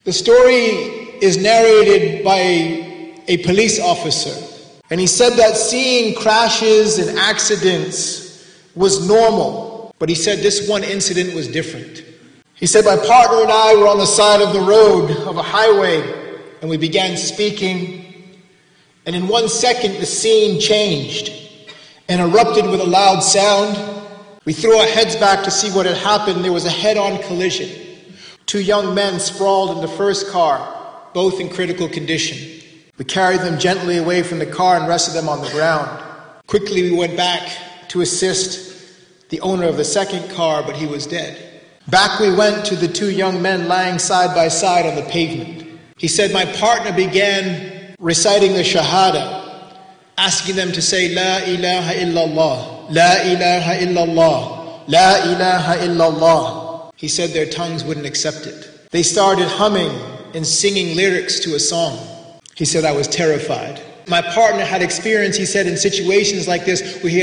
The story is narrated by a police officer, and he said that seeing crashes and accidents was normal, but he said this one incident was different. He said, my partner and I were on the side of the road of a highway, and we began speaking, and in 1 second the scene changed and erupted with a loud sound. We threw our heads back to see what had happened. There was a head-on collision. 2 young men sprawled in the first car, both in critical condition. We carried them gently away from the car and rested them on the ground. Quickly we went back to assist the owner of the second car, but he was dead. Back we went to the 2 young men lying side by side on the pavement. He said, my partner began reciting the Shahada, asking them to say, La ilaha illallah, La ilaha illallah, La ilaha illallah. He said their tongues wouldn't accept it. They started humming and singing lyrics to a song. He said, I was terrified. My partner had experience, he said, in situations like this where he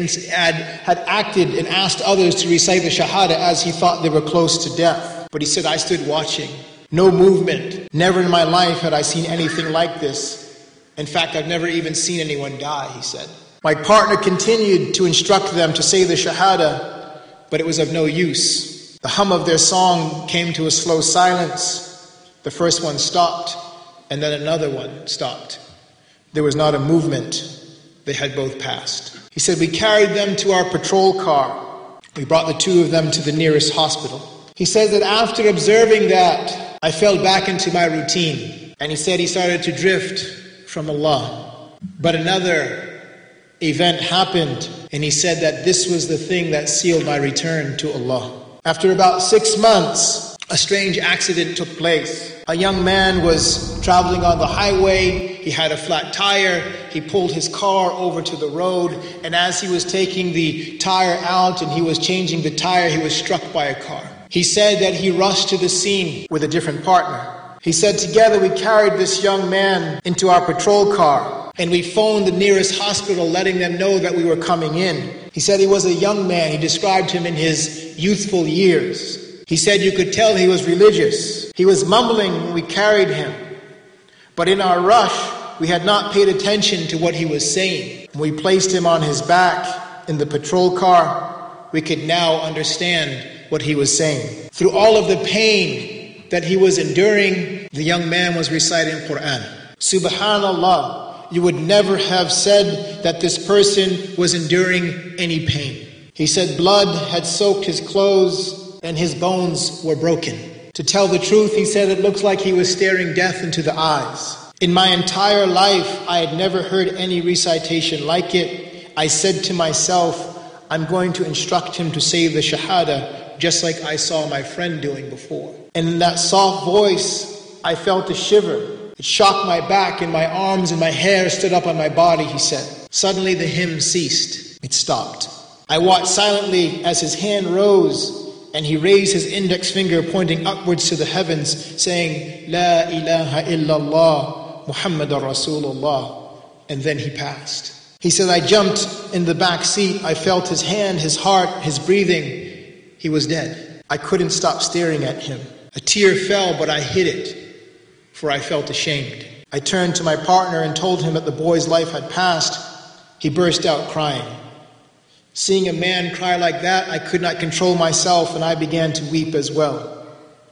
had acted and asked others to recite the Shahada as he thought they were close to death. But he said, I stood watching. No movement. Never in my life had I seen anything like this. In fact, I've never even seen anyone die, he said. My partner continued to instruct them to say the Shahada, but it was of no use. The hum of their song came to a slow silence. The first one stopped, and then another one stopped. There was not a movement. They had both passed. He said, we carried them to our patrol car. We brought the 2 of them to the nearest hospital. He said that after observing that, I fell back into my routine. And he said he started to drift from Allah. But another event happened, and he said that this was the thing that sealed my return to Allah. After about 6 months, a strange accident took place. A young man was traveling on the highway. He had a flat tire. He pulled his car over to the road, and as he was taking the tire out and he was changing the tire, he was struck by a car. He said that he rushed to the scene with a different partner. He said together we carried this young man into our patrol car, and we phoned the nearest hospital letting them know that we were coming in. He said he was a young man. He described him in his youthful years. He said you could tell he was religious. He was mumbling when we carried him. But in our rush, we had not paid attention to what he was saying. When we placed him on his back in the patrol car, we could now understand what he was saying. Through all of the pain that he was enduring, the young man was reciting Quran. Subhanallah, you would never have said that this person was enduring any pain. He said blood had soaked his clothes and his bones were broken. To tell the truth, he said it looks like he was staring death into the eyes. In my entire life, I had never heard any recitation like it. I said to myself, I'm going to instruct him to say the Shahada just like I saw my friend doing before. And in that soft voice, I felt a shiver. It shocked my back and my arms and my hair stood up on my body, he said. Suddenly the hymn ceased. It stopped. I watched silently as his hand rose and he raised his index finger pointing upwards to the heavens, saying, La ilaha illallah, Muhammadur Rasulullah. And then he passed. He said, I jumped in the back seat. I felt his hand, his heart, his breathing. He was dead. I couldn't stop staring at him. A tear fell, but I hid it, for I felt ashamed. I turned to my partner and told him that the boy's life had passed. He burst out crying. Seeing a man cry like that, I could not control myself, and I began to weep as well.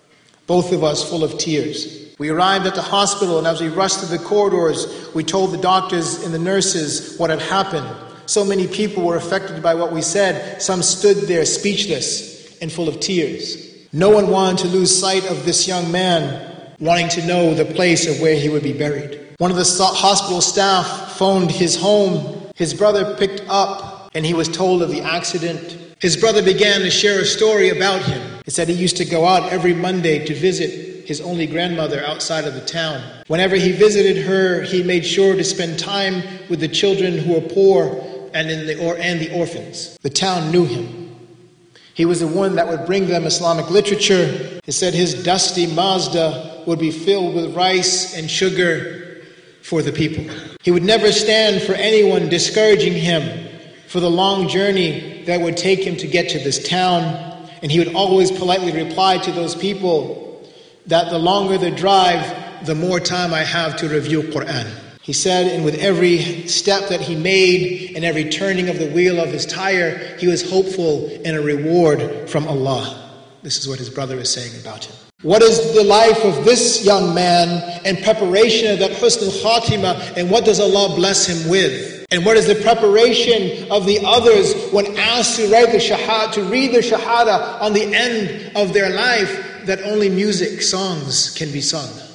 Both of us full of tears. We arrived at the hospital, and as we rushed through the corridors, we told the doctors and the nurses what had happened. So many people were affected by what we said. Some stood there speechless and full of tears. No one wanted to lose sight of this young man, wanting to know the place of where he would be buried. One of the hospital staff phoned his home. His brother picked up, and he was told of the accident. His brother began to share a story about him. He said he used to go out every Monday to visit his only grandmother outside of the town. Whenever he visited her, he made sure to spend time with the children who were poor and the orphans. The town knew him. He was the one that would bring them Islamic literature. He said his dusty Mazda would be filled with rice and sugar for the people. He would never stand for anyone discouraging him for the long journey that would take him to get to this town. And he would always politely reply to those people that the longer the drive, the more time I have to review Quran. He said, and with every step that he made and every turning of the wheel of his tire, he was hopeful in a reward from Allah. This is what his brother is saying about him. What is the life of this young man and preparation of that husn al-khatimah, and what does Allah bless him with? And what is the preparation of the others when asked to write the shahada, to read the shahada on the end of their life, that only music, songs can be sung?